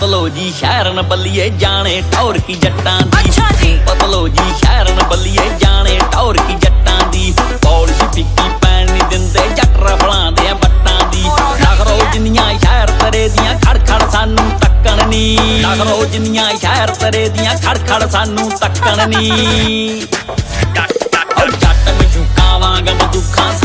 पतलो जी शहरन बल्लिए जाने टौर की जट्टां दी। अच्छा जी। पतलो जी शहरन बल्लिए जाने टौर की जट्टां दी। पॉलिश फिक्की पैन नहीं दिंदे जट रफलां दे बट्टां दी। नखरो जिन्नियां शहर तरे दियां खड़ खड़ सानू तक्कण नी। नखरो जिन्नियां शहर तरे दियां खड़ खड़ सानू तक्कण नी। जट मशूकां वांग बंदूखां